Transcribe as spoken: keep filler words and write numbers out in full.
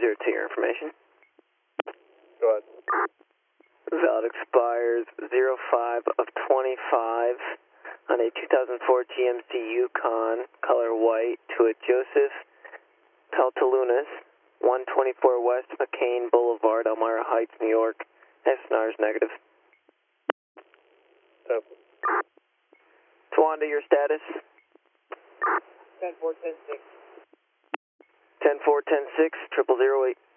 zero two, your information. Go ahead. Valid expires zero five of twenty-five on a two thousand four G M C Yukon, color white, to a Joseph Paltalunas, one twenty-four West McCain Boulevard, Elmira Heights, New York. S N R is negative. Yep. Tawanda, your status? ten four ten six. ten four ten six, triple zero eight.